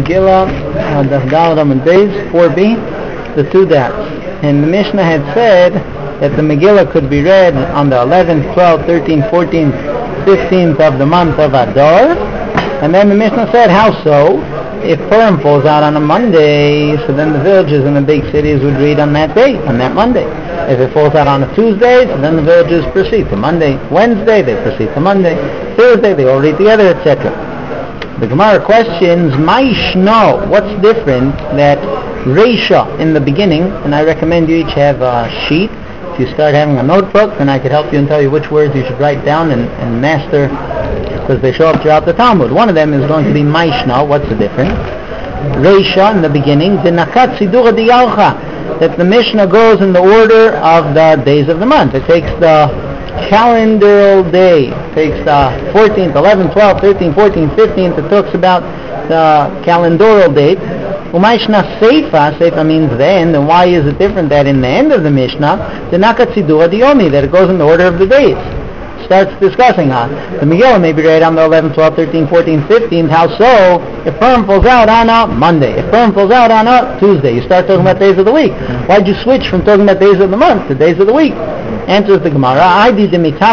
Megillah, Daf Daled Amud Beis, 4b, the two dots. And the Mishnah had said that the Megillah could be read on the 11th, 12th, 13th, 14th, 15th of the month of Adar. And then the Mishnah said, how so? If Purim falls out on a Monday, so then the villages in the big cities would read on that day, on that Monday. If it falls out on a Tuesday, so then the villages proceed to Monday. Wednesday, they proceed to Monday. Thursday, they all read together, etc. The Gemara questions, Ma'ishno, what's different that Reisha in the beginning, and I recommend you each have a sheet. If you start having a notebook, then I could help you and tell you which words you should write down and master, because they show up throughout the Talmud. One of them is going to be Ma'ishno, what's the difference? Reisha in the beginning, Zinakat Sidura Diyalcha, that the Mishnah goes in the order of the days of the month. It takes the calendar day, takes the 14th, 11th, 12th, 13th, 14th, 15th. It talks about the calendaral date. Umayshna Seifa means the end. And why is it different that in the end of the Mishnah, the Nakat Sidura Diomi, that it goes in the order of the days? Starts discussing the Megillah may be read on the 11th, 12th, 13th, 14th, 15th. How so? If Purim falls out on a Monday, if Purim falls out on a Tuesday, you start talking about days of the week. Why'd you switch from talking about days of the month to days of the week? Answers the Gemara, I did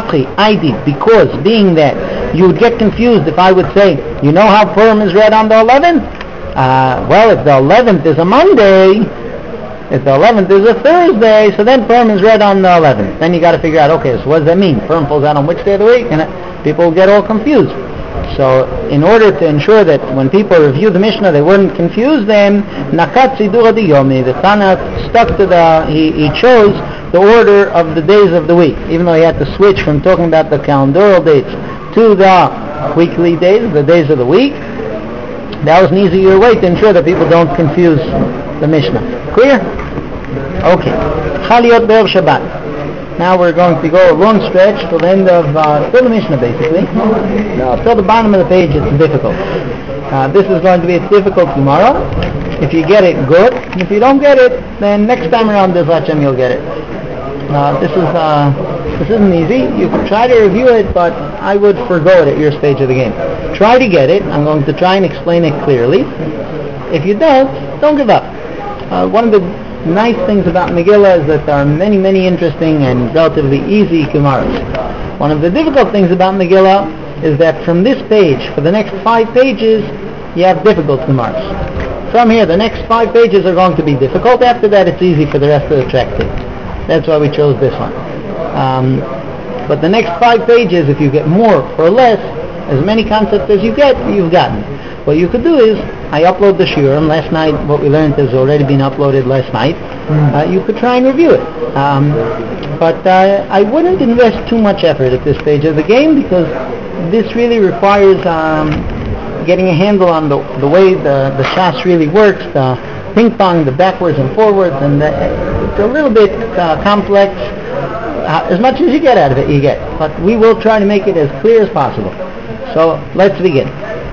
because being that you would get confused if I would say, you know how Purim is read on the 11th? Well, if the 11th is a Monday, if the 11th is a Thursday, so then Purim is read on the 11th. Then you got to figure out, okay, so what does that mean? Purim falls out on which day of the week? And people get all confused. So in order to ensure that when people review the Mishnah they wouldn't confuse them, Nakat Sidura Diyomi, the Tana stuck to he chose the order of the days of the week, even though he had to switch from talking about the calendaral dates to the weekly days, the days of the week. That was an easier way to ensure that people don't confuse the Mishnah. Clear? Okay. Chaliot Be'er Shabbat. Now we're going to go a long stretch till the end of till the Mishnah basically. No, till the bottom of the page it's difficult. This is going to be a difficult tomorrow. If you get it, good. And if you don't get it, then next time around this Hashem you'll get it. This isn't easy. You can try to review it, but I would forgo it at your stage of the game. Try to get it. I'm going to try and explain it clearly. If you don't give up. One of the nice things about Megillah is that there are many, many interesting and relatively easy Gemaras. One of the difficult things about Megillah is that from this page, for the next 5 pages, you have difficult Gemaras. From here, the next 5 pages are going to be difficult. After that, it's easy for the rest of the tractate. That's why we chose this one. But the next 5 pages, if you get more or less, as many concepts as you get, you've gotten. What you could do is, I upload the shiurim. Last night, what we learned has already been uploaded last night. You could try and review it. But I wouldn't invest too much effort at this stage of the game because this really requires getting a handle on the way the Shas really works, the ping pong, the backwards and forwards, and it's a little bit complex. As much as you get out of it, you get. But we will try to make it as clear as possible. So let's begin.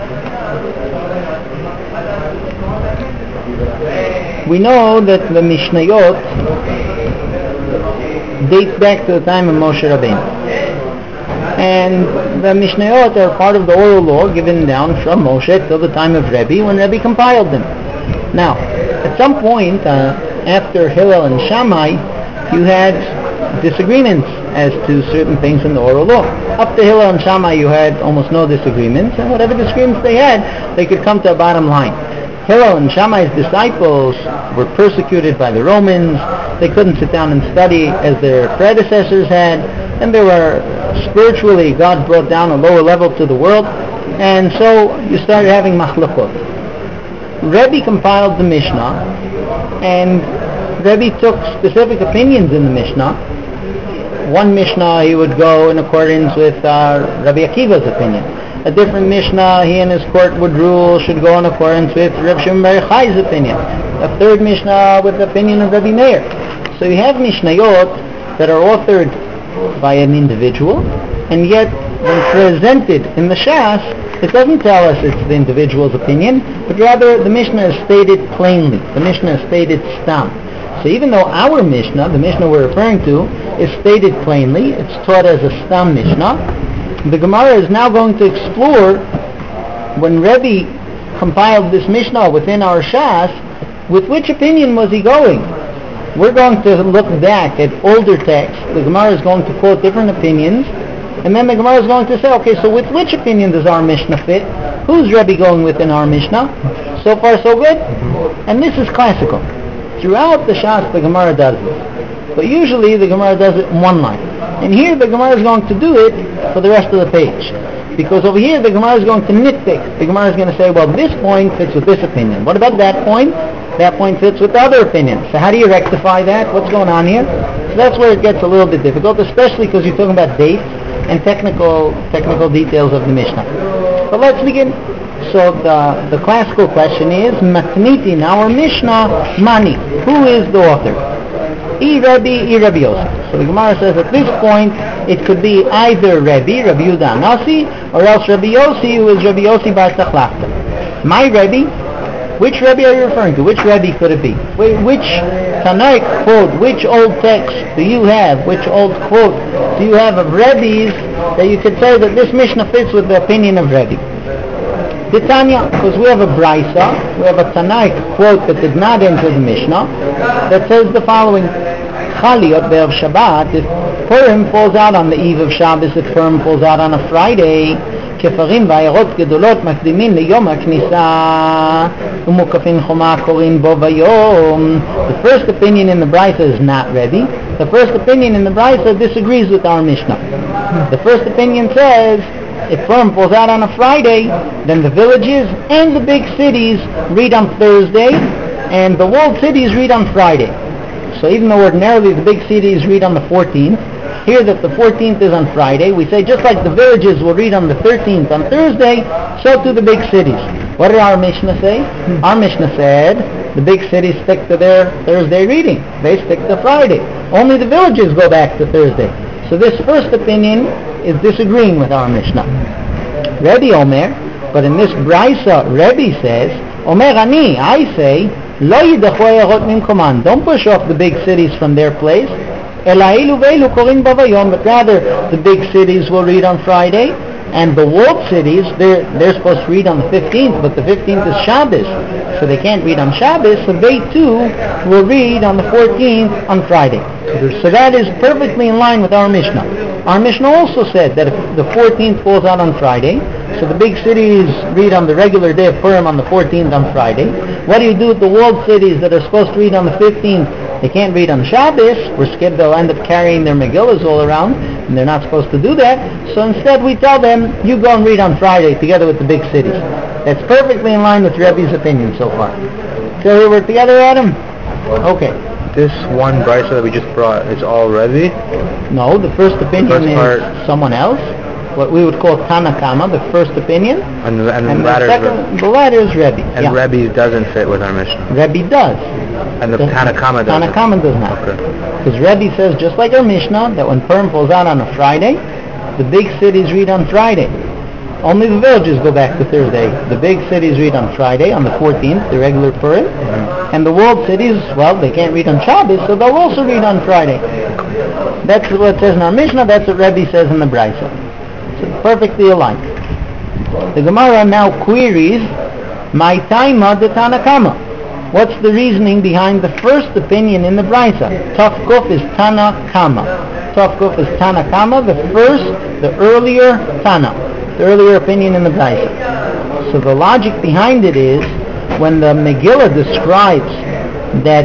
We know that the Mishnayot dates back to the time of Moshe Rabbeinu. And the Mishnayot are part of the oral law given down from Moshe till the time of Rebbe, when Rebbe compiled them. Now, at some point, after Hillel and Shammai, you had disagreements as to certain things in the oral law. Up to Hillel and Shammai, you had almost no disagreements, and whatever disagreements they had, they could come to a bottom line. Hillel and Shammai's disciples were persecuted by the Romans. They couldn't sit down and study as their predecessors had, and they were spiritually, God brought down a lower level to the world, and so you started having machlokot. Rebbe compiled the Mishnah, and Rebbe took specific opinions in the Mishnah. One Mishnah he would go in accordance with Rabbi Akiva's opinion. A different Mishnah he and his court would rule should go in accordance with Reb Shimon Bar Yochai's opinion. A third Mishnah with the opinion of Rabbi Meir. So you have Mishnayot that are authored by an individual, and yet when presented in the Shas, it doesn't tell us it's the individual's opinion, but rather the Mishnah is stated plainly. The Mishnah is stated stam. So even though our Mishnah, the Mishnah we're referring to, is stated plainly, it's taught as a stam Mishnah, the Gemara is now going to explore when Rebbe compiled this Mishnah within our Shas, with which opinion was he going? We're going to look back at older texts. The Gemara is going to quote different opinions, and then the Gemara is going to say, okay, so with which opinion does our Mishnah fit? Who's Rebbe going with in our Mishnah? So far, so good? And this is classical. Throughout the Shas, the Gemara does this. But usually the Gemara does it in one line. And here the Gemara is going to do it for the rest of the page. Because over here the Gemara is going to nitpick. The Gemara is going to say, well, this point fits with this opinion. What about that point? That point fits with the other opinion. So how do you rectify that? What's going on here? So that's where it gets a little bit difficult, especially because you're talking about dates and technical details of the Mishnah. But let's begin. So the classical question is, Matnitin, our Mishnah, Mani. Who is the author? I Rabbi Yossi. So the Gemara says at this point, it could be either Rabbi Yehuda Nasi, or else Rabbi Yossi, who is Rabbi Yossi Bar Tachlachta. My Rabbi? Which Rabbi are you referring to? Which Rabbi could it be? Which Tanaik quote, which old text do you have? Which old quote do you have of Rabbis that you could say that this Mishnah fits with the opinion of Rabbi? The Tanya, because we have a Brisa, we have a Tanaik quote that did not enter the Mishnah, that says the following: Chaliot be'er Shabbat, if Purim falls out on the eve of Shabbos, if Purim falls out on a Friday, כפרים ועיירות גדולות מקדימים ליום הכניסה ומוקפין חומה קוראים בו ביום. The first opinion in the Brisa is not Rebbe. The first opinion in the Brisa disagrees with our Mishnah. The first opinion says if Purim falls out on a Friday, then the villages and the big cities read on Thursday and the walled cities read on Friday. So even though ordinarily the big cities read on the 14th, here that the 14th is on Friday, we say just like the villages will read on the 13th on Thursday, so too the big cities. What did our Mishnah say? Our Mishnah said the big cities stick to their Thursday reading. They stick to Friday. Only the villages go back to Thursday. So this first opinion is disagreeing with our Mishnah. Rebbe Omer, but in this Brisa, Rebbe says, Omer Ani, I say, Lo yidachu ayarot mimkoman. Don't push off the big cities from their place. But rather the big cities will read on Friday, and the walled cities, they're supposed to read on the 15th, but the 15th is Shabbos, so they can't read on Shabbos, so they too will read on the 14th on Friday. So that is perfectly in line with our Mishnah. Our Mishnah also said that if the 14th falls out on Friday, so the big cities read on the regular day of Purim on the 14th on Friday. What do you do with the walled cities that are supposed to read on the 15th? They can't read on Shabbos. We're scared they'll end up carrying their Megillas all around, and they're not supposed to do that. So instead we tell them, you go and read on Friday together with the big cities. That's perfectly in line with Rebbe's opinion so far. So we work together, Adam? Okay. This one Brisa that we just brought is all Rebbe? No, the first opinion is someone else. What we would call Tanakama, the first opinion. And the latter is Rebbe. And Rebbe doesn't fit with our Mishnah. Rebbe does. And the Tanakama doesn't. Tanakama does not. Because Rebbe says, just like our Mishnah, that when Purim falls out on a Friday, the big cities read on Friday. Only the villages go back to Thursday. The big cities read on Friday, on the 14th, the regular Purim. And the walled cities, well, they can't read on Shabbos, so they'll also read on Friday. That's what it says in our Mishnah, that's what Rebbe says in the Brisa. So perfectly aligned. The Gemara now queries, my taima de Tanakama. What's the reasoning behind the first opinion in the Brisa? Taf Kuf is Tanakama. Taf Kuf is Tanakama, the earlier Tana, the earlier opinion in the Brisa. So the logic behind it is, when the Megillah describes that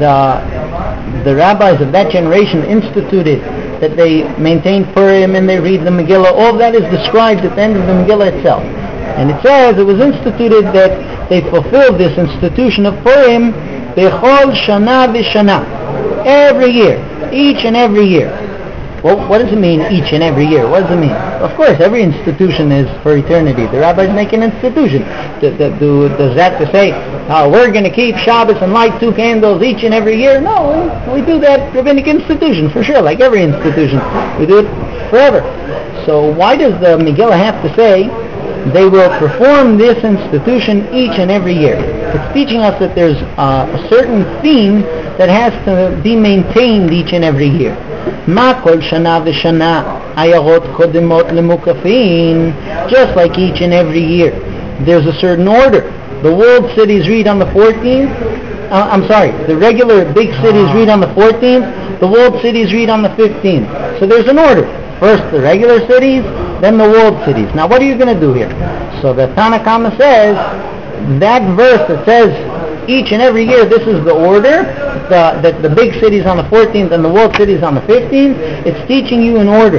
the rabbis of that generation instituted that they maintain Purim and they read the Megillah, all of that is described at the end of the Megillah itself. And it says it was instituted that they fulfilled this institution of Purim bechol shana v'shana, every year, each and every year. Well, what does it mean, each and every year? What does it mean? Of course, every institution is for eternity. The rabbis make an institution. Does that to say, we're going to keep Shabbos and light 2 candles each and every year? No, we do that rabbinic institution, for sure, like every institution. We do it forever. So why does the Megillah have to say they will perform this institution each and every year? It's teaching us that there's a certain theme that has to be maintained each and every year. Ma kol shana v'shana ayarot kodemot lemukafin. Just like each and every year, there's a certain order the world cities read on the 14th. The regular big cities read on the 14th. The world cities read on the 15th. So there's an order. First the regular cities, then the world cities. Now what are you going to do here? So the Tanna Kama says, that verse that says each and every year this is the order, that the big cities on the 14th and the world cities on the 15th, it's teaching you an order.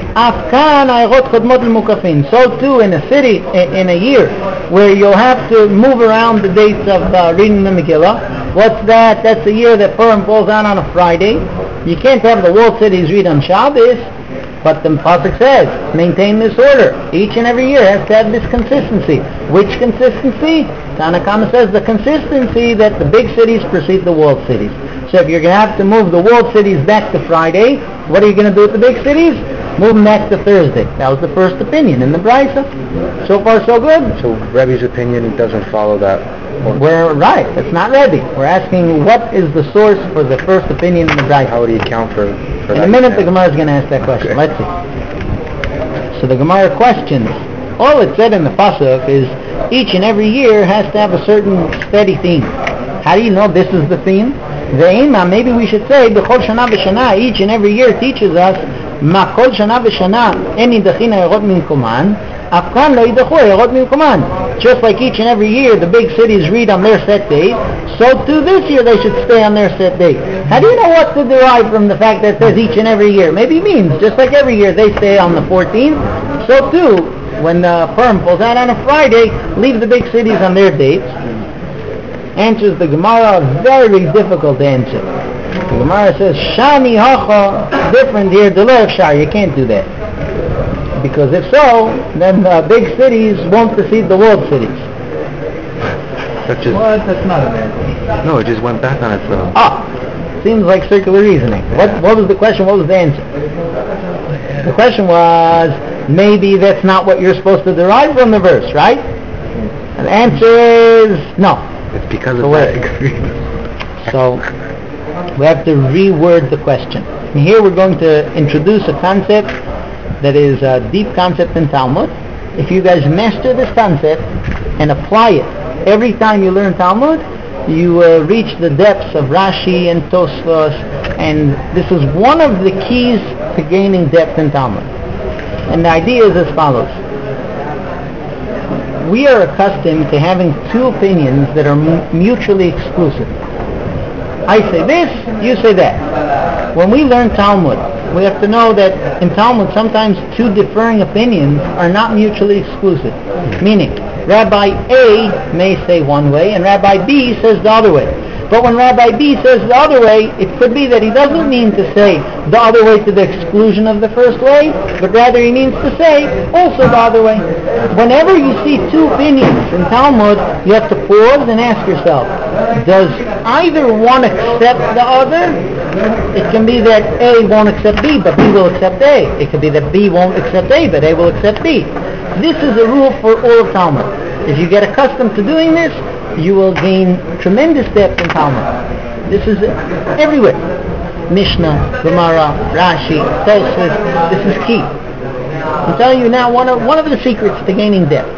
So too in a city, in a year, where you'll have to move around the dates of reading the Megillah. What's that? That's the year that Purim falls out on a Friday. You can't have the world cities read on Shabbos. But the Pasuk says, maintain this order. Each and every year has to have this consistency. Which consistency? Tanna Kama says the consistency that the big cities precede the world cities. So if you're going to have to move the world cities back to Friday, what are you going to do with the big cities? Move them back to Thursday. That was the first opinion in the Brisa. So far so good. So Rebbe's opinion doesn't follow that. We're right. It's not Rebbe. We're asking what is the source for the first opinion in the Brisa. How would he account for that? In a minute the Gemara is going to ask that question. Okay. Let's see. So the Gemara questions. All it said in the Pasuk is each and every year has to have a certain steady theme. How do you know this is the theme? Maybe we should say B'chol Shana B'Shana, each and every year teaches us Ma Kol Shana B'Shana En Yidachina Yerot Minkuman Afkan Lo Yidachu Yerot Minkuman. Just like each and every year the big cities read on their set date, so too this year they should stay on their set date. How do you know what to derive from the fact that it says each and every year? Maybe it means just like every year they stay on the 14th, so too when the Purim falls out on a Friday, leave the big cities on their dates. Answers the Gemara, very difficult to answer. The Gemara says, Shani Hacha, different here, Delo Efshar, you can't do that. Because if so, then the big cities won't precede the world cities. That's not a bad thing. No, it just went back on itself. Seems like circular reasoning. What was the question? What was the answer? The question was, maybe that's not what you're supposed to derive from the verse, right? And the answer is no. It's because of that experience. So we have to reword the question. And here we're going to introduce a concept that is a deep concept in Talmud. If you guys master this concept and apply it every time you learn Talmud, you will reach the depths of Rashi and Tosfos, and this is one of the keys to gaining depth in Talmud. And the idea is as follows. We are accustomed to having two opinions that are mutually exclusive. I say this, you say that. When we learn Talmud, we have to know that in Talmud sometimes two differing opinions are not mutually exclusive. Meaning, Rabbi A may say one way and Rabbi B says the other way. But when Rabbi B says the other way, it could be that he doesn't mean to say the other way to the exclusion of the first way, but rather he means to say also the other way. Whenever you see two opinions in Talmud, you have to pause and ask yourself, does either one accept the other? It can be that A won't accept B, but B will accept A. It could be that B won't accept A, but A will accept B. This is a rule for all of Talmud. If you get accustomed to doing this, you will gain tremendous depth in Talmud. This is everywhere. Mishnah, Gemara, Rashi, Tosfos. This is key. I'm telling you now one of the secrets to gaining depth.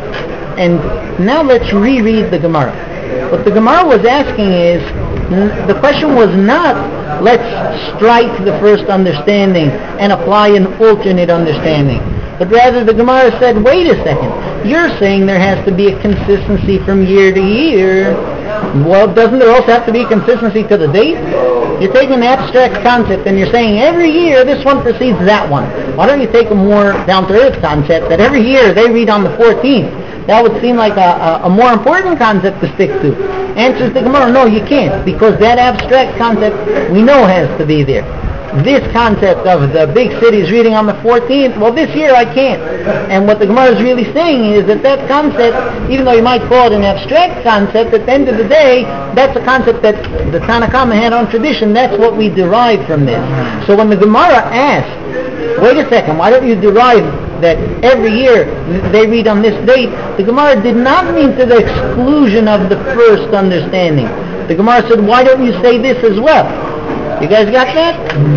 And now let's reread the Gemara. What the Gemara was asking is, the question was not, let's strike the first understanding and apply an alternate understanding. But rather the Gemara said, wait a second, you're saying there has to be a consistency from year to year. Well, doesn't there also have to be a consistency to the date? You're taking an abstract concept and you're saying every year this one precedes that one. Why don't you take a more down-to-earth concept that every year they read on the 14th? That would seem like a more important concept to stick to. Answers the Gemara, no, you can't, because that abstract concept we know has to be there. This concept of the big cities reading on the 14th, well, this year I can't. And what the Gemara is really saying is that concept, even though you might call it an abstract concept, at the end of the day, that's a concept that the Tanna Kama had on tradition. That's what we derive from this. So when the Gemara asked, wait a second, why don't you derive that every year they read on this date, the Gemara did not mean to the exclusion of the first understanding. The Gemara said, why don't you say this as well? You guys got that?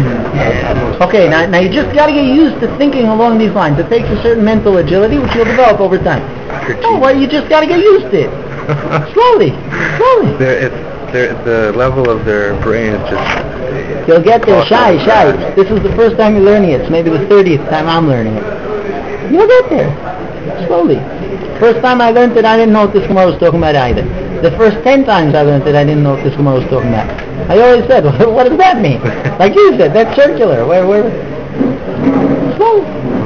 Okay, now you just got to get used to thinking along these lines. It takes a certain mental agility, which you'll develop over time. Oh, well, you just got to get used to it. Slowly. The level of their brain is just... You'll get there, shy. This is the first time you're learning it. It's maybe the 30th time I'm learning it. You'll get there. Slowly. First time I learned it, I didn't know what this Gemara was talking about either. The first 10 times I learned it, I didn't know what this Gemara was talking about. I always said, what does that mean? Like you said, that's circular. Where? Slowly.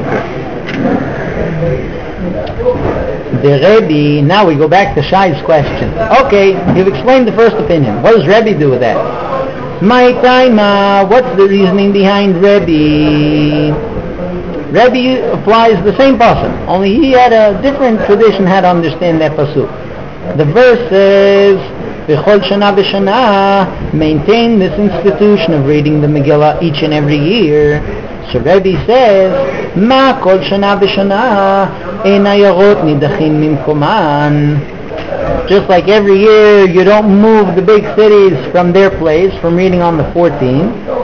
The Rebbe, now we go back to Shai's question. Okay, you've explained the first opinion. What does Rebbe do with that? My time, what's the reasoning behind Rebbe? Rebbe applies the same pasuk, only he had a different tradition how to understand that pasuk. The verse says, B'chol shana v'shana, maintain this institution of reading the Megillah each and every year. So Rebbe says, Ma kol shana v'shana, ein ayarot nidachin mimkoman. Just like every year you don't move the big cities from their place, from reading on the 14th.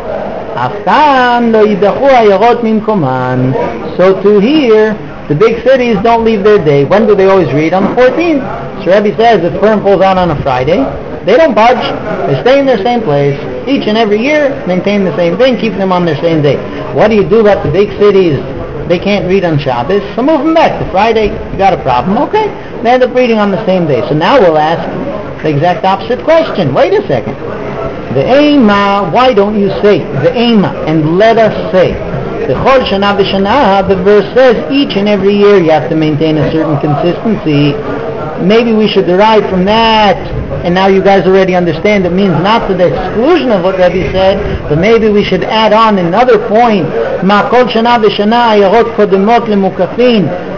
So too here, the big cities don't leave their day. When do they always read? On the 14th. So Rebbe says if Purim falls out on a Friday, they don't budge. They stay in their same place. Each and every year, maintain the same thing, keep them on their same day. What do you do about the big cities? They can't read on Shabbos, so move them back to Friday. You got a problem? Okay. They end up reading on the same day. So now we'll ask the exact opposite question. Wait a second. The Eima, why don't you say the Eima and let us say the Chol Shana V'Shana? The verse says each and every year you have to maintain a certain consistency. Maybe we should derive from that, and now you guys already understand it means not to the exclusion of what Rebbe said, but maybe we should add on another point. Ma Kol Shana V'Shana Ayarot Kodemot Lemukafin.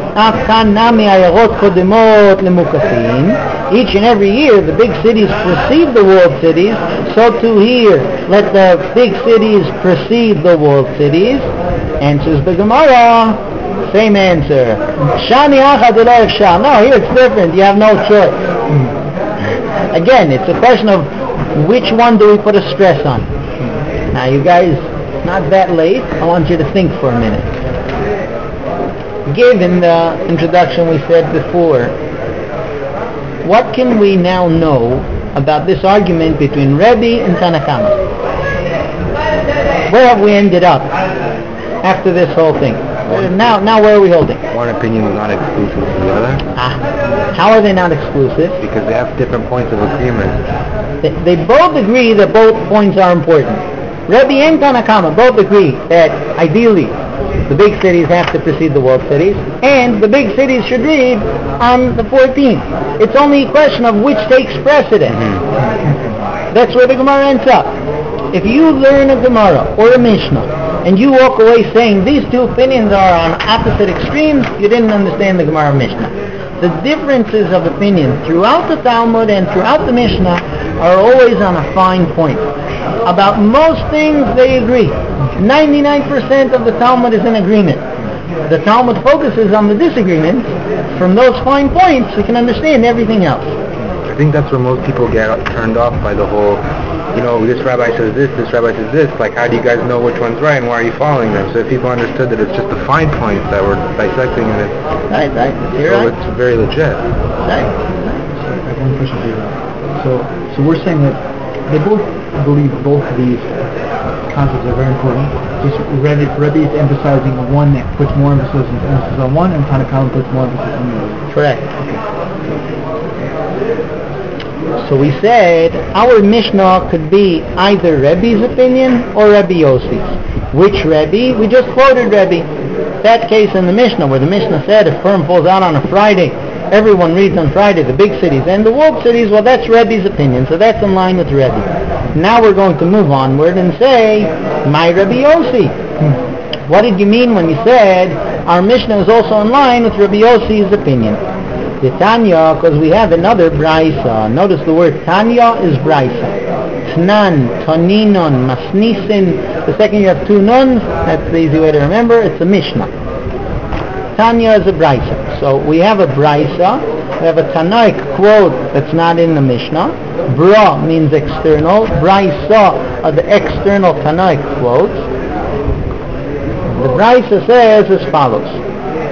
Each and every year the big cities precede the walled cities, so too here let the big cities precede the walled cities. Answers the Gemara, same answer. Shani achad lo efshar. No, here it's different, you have no choice. Again, it's a question of which one do we put a stress on. Now you guys, not that late, I want you to think for a minute. Given the introduction we said before, what can we now know about this argument between Rebbe and Tanna Kama? Where have we ended up after this whole thing? Now where are we holding? One opinion is not exclusive to the other. How are they not exclusive? Because they have different points of agreement. They both agree that both points are important. Rebbe and Tanna Kama both agree that ideally the big cities have to precede the walled cities, and the big cities should read on the 14th. It's only a question of which takes precedence. That's where the Gemara ends up. If you learn a Gemara or a Mishnah, and you walk away saying these two opinions are on opposite extremes, you didn't understand the Gemara or Mishnah. The differences of opinion throughout the Talmud and throughout the Mishnah are always on a fine point. About most things they agree. 99% of the Talmud is in agreement. The Talmud focuses on the disagreements. From those fine points, we can understand everything else. I think that's where most people get turned off by the whole, this rabbi says this rabbi says this. Like, how do you guys know which one's right and why are you following them? So if people understood that it's just the fine points that we're dissecting and it's... Right. It's very legit. Right. I have one question for you. So we're saying that they both believe both of these concepts are very important. Just Rebbe is emphasizing one that puts more emphasis on one, and Tanna Kama puts more emphasis on the other. Correct. So we said our Mishnah could be either Rebbe's opinion or Rebbe Yossi's. Which Rebbe? We just quoted Rebbe. That case in the Mishnah where the Mishnah said if Purim falls out on a Friday, everyone reads on Friday, the big cities and the walled cities. Well, that's Rebbe's opinion, so that's in line with Rebbe. Now we're going to move onward and say, my Rebbe Yossi. What did you mean when you said our Mishnah is also in line with Rebbe Yossi's opinion? The Tanya, because we have another Braisa. Notice the word Tanya is Braisa. Tnan, Toninon, Masnisin. The second you have two nuns, that's the easy way to remember, it's a Mishnah. Tanya is a Braisa. So we have a Braisa, we have a Tanoic quote that's not in the Mishnah. Bra means external. Braisa are the external Tanoic quotes. The Braisa says as follows.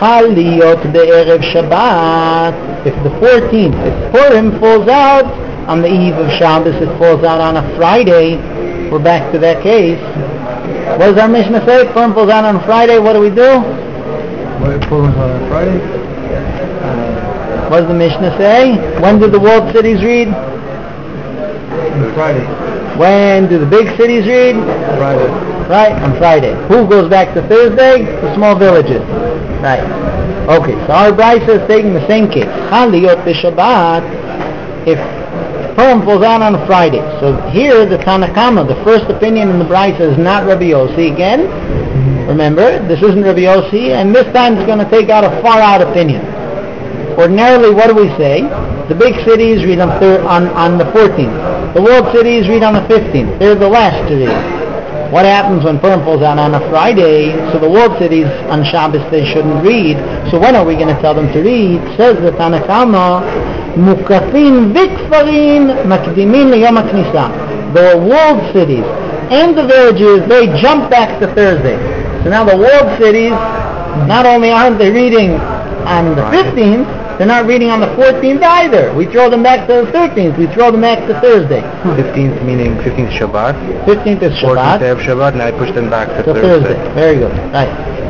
Chal liyot be'erev Shabbat. If the 14th, if Purim falls out on the eve of Shabbos, it falls out on a Friday, we're back to that case. What does our Mishnah say? Purim falls out on a Friday, what do we do? Purim on Friday? What does the Mishnah say? When do the walled cities read? Friday. When do the big cities read? Friday. Right, on Friday. Who goes back to Thursday? The small villages. Right. Okay, so our Brisa is taking the same case. Chaliyot b'Shabbat, if Purim falls out on a Friday. So here the Tanakama, the first opinion in the Brisa is not Rabbi Yossi again. Remember, this isn't Rabbi Yossi, and this time it's going to take out a far out opinion. Ordinarily, what do we say? The big cities read on the 14th. The walled cities read on the 15th. They're the last to read. What happens when Purim falls out on a Friday? So the walled cities on Shabbos they shouldn't read. So when are we going to tell them to read? Says the Tanakama, Mukafin vikfarin makdimin liyom haknisa. The walled cities and the villages, they jump back to Thursday. So now the walled cities, not only aren't they reading on the 15th, they're not reading on the 14th either. We throw them back to the 13th. We throw them back to Thursday. 15th meaning 15th Shabbat. 15th is Shabbat. 14th day of Shabbat, and I push them back to Thursday. Very good. Right.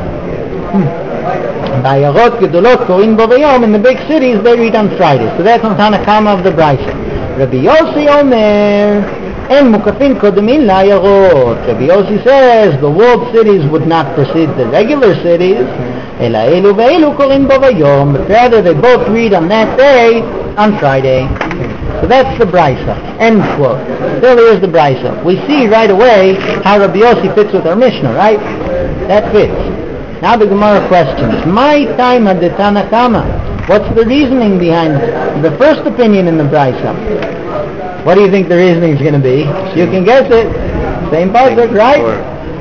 Bayarot Gedolot Korin Bo Vayom, in the big cities they read on Friday. So that's on Tanakama of the Brisa. Rabbi Yossi Omer, En Mukafin Kodemin Layarot. Rabbi Yossi says the walled cities would not precede the regular cities. Ela elu ve'elu korin bo vayom, but rather they both read on that day, on Friday. So that's the Brisa. End quote. Still here's the Brisa. We see right away how Rabbi Yossi fits with our Mishnah, right? That fits. Now the Gemara questions. My time at the Tanakama. What's the reasoning behind the first opinion in the Brisa? What do you think the reasoning is going to be? You can guess it. Same pasuk, right?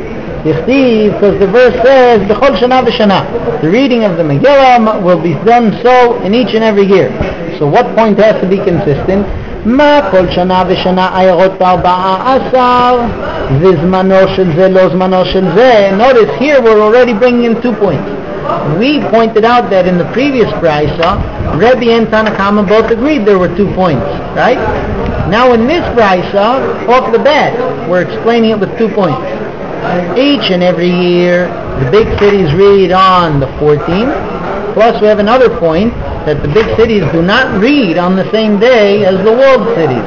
Because the verse says, B'chol shana v'shana. The reading of the Megillah will be done so in each and every year. So what point has to be consistent? Ma kol shana v'shana ayarot b'arba'a asar v'zmano shel ze lo zmano shel ze. Notice here we're already bringing in 2 points. We pointed out that in the previous Brisa, Rebbe and Tanakama both agreed there were 2 points, right? Now in this Brisa, off the bat, we're explaining it with 2 points. Each and every year, the big cities read on the 14th, plus we have another point that the big cities do not read on the same day as the walled cities.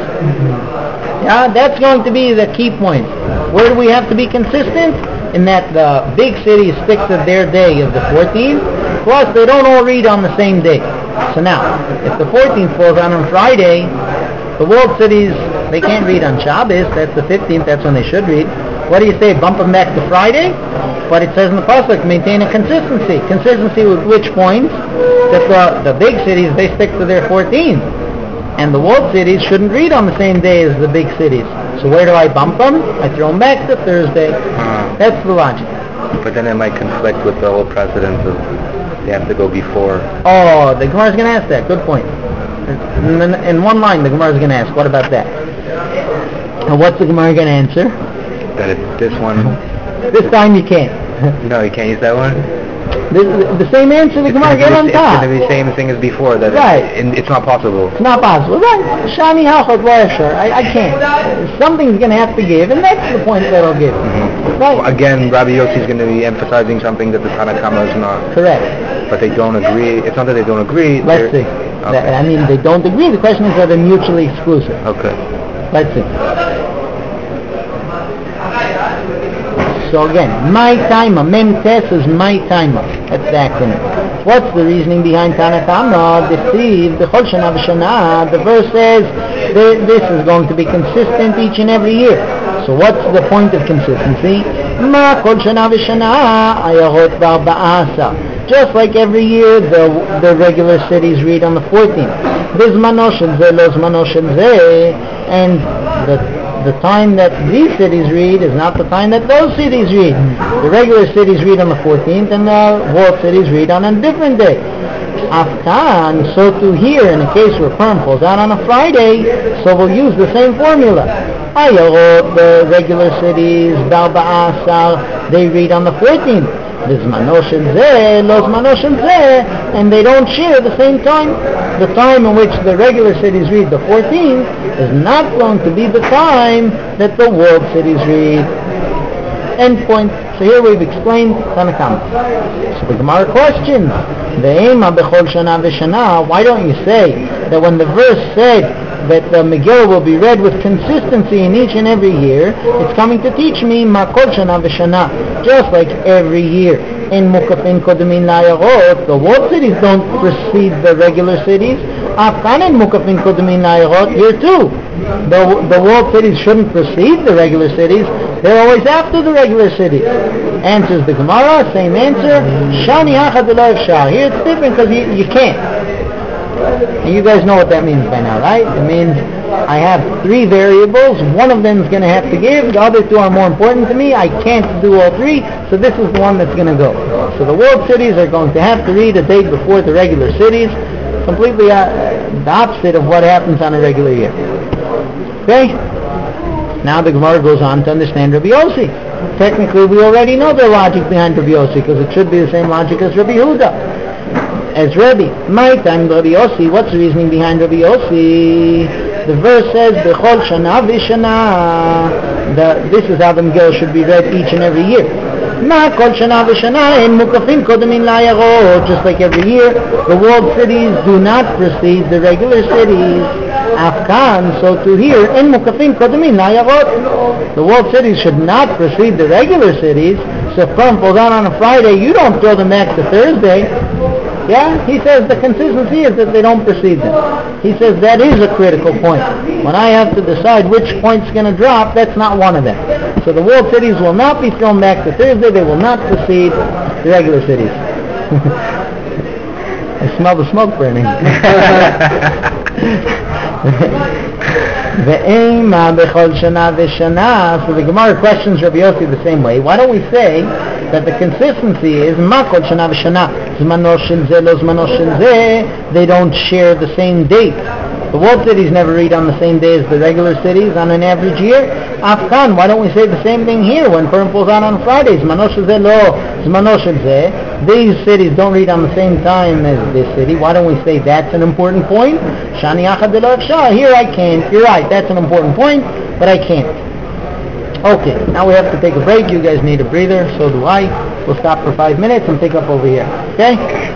Yeah, that's going to be the key point. Where do we have to be consistent? In that the big cities stick to their day of the 14th, plus they don't all read on the same day. So now, if the 14th falls out on Friday, the walled cities, they can't read on Shabbos, that's the 15th, that's when they should read. What do you say, bump them back to Friday? But it says in the pasuk, maintain a consistency. Consistency with which point? That the big cities, they stick to their 14th. And the walled cities shouldn't read on the same day as the big cities. So where do I bump them? I throw them back to Thursday. That's the logic. But then it might conflict with the whole precedent of they have to go before. Oh, the Gemara is going to ask that. Good point. In one line, the Gemara is going to ask, what about that? And what's the Gemara going to answer? That it's this one. This time you can't. No, you can't use that one? The same answer the Gemara get on top. It's going to be the same thing as before. That right. It's not possible. It's not possible. Right. Shani halachot lo'asher. I can't. Something's going to have to give, and that's the point that I'll give. Mm-hmm. Right. Well, again, Rabbi Yossi is going to be emphasizing something that the Tanakama is not. Correct. But they don't agree. It's not that they don't agree. Let's see. Okay. They don't agree. The question is, are they mutually exclusive? Okay. Let's see. So again, my timer, mem tes is my timer. That's the acronym. What's the reasoning behind Tanakama? The verse says this is going to be consistent each and every year. So what's the point of consistency? Just like every year, the regular cities read on the 14th. And the time that these cities read is not the time that those cities read. The regular cities read on the 14th and the walled cities read on a different day. Afkan, so too here, in a case where Purim falls out on a Friday, so we'll use the same formula. Ayarot, the regular cities, Bal Ba'asar, they read on the 14th. Zmano shel zeh, lo zmano shel zeh, and they don't share the same time. The time in which the regular cities read the 14th is not going to be the time that the world cities read. End point. So here we've explained Tanakam. So the Gemara questions, Ve'ema bechol shana v'shana, why don't you say that when the verse said that the Megillah will be read with consistency in each and every year, it's coming to teach me makol shana v'shana, just like every year. In mukafin kodemin la'ayarot, the walled cities don't precede the regular cities. Afkan in mukafin kodemin la'ayarot, here too. The walled cities shouldn't precede the regular cities. They're always after the regular cities. Answers the Gemara, same answer. Shani hachad lo efshar. Here it's different because you can't. And you guys know what that means by now, right? It means I have 3 variables. One of them is going to have to give. The other 2 are more important to me. I can't do all 3, so this is the one that's going to go. So the world cities are going to have to read a date before the regular cities. Completely the opposite of what happens on a regular year. Okay? Now the Gemara goes on to understand Rabbi Yossi. Technically, we already know the logic behind Rabbi Yossi because it should be the same logic as Rabbi Yehuda. As Rabbi, my time Rabbi Yossi, what's the reasoning behind Rabbi Yossi? The verse says, Bechol shana v'shana. This is how the Megillah should be read each and every year. Ma kol shana v'shana in mukafim kodemin la'ayarot. Just like every year, the walled cities do not precede the regular cities. Afkan, so to here, in mukafim kodemin la'ayarot. The walled cities should not precede the regular cities. So if Purim falls out on a Friday, you don't throw them back to Thursday. Yeah, he says the consistency is that they don't precede them. He says that is a critical point. When I have to decide which point's going to drop, that's not one of them. So the walled cities will not be thrown back to Thursday. They will not precede the regular cities. I smell the smoke burning. Ve'ema bechol shana v'shana. So the Gemara questions Rabbi Yossi the same way. Why don't we say that the consistency is makol shana v'shana, zmano shel zeh lo zmano shel zeh? They don't share the same date. The walled cities never read on the same day as the regular cities on an average year. Afkan, why don't we say the same thing here when Purim falls out on Fridays? Zmano shel zeh lo zmano shel zeh. These cities don't read on the same time as this city. Why don't we say that's an important point? Shani achad lo efshar. Here I can't. You're right, that's an important point, but I can't. Okay, now we have to take a break. You guys need a breather, so do I. We'll stop for 5 minutes and pick up over here. Okay?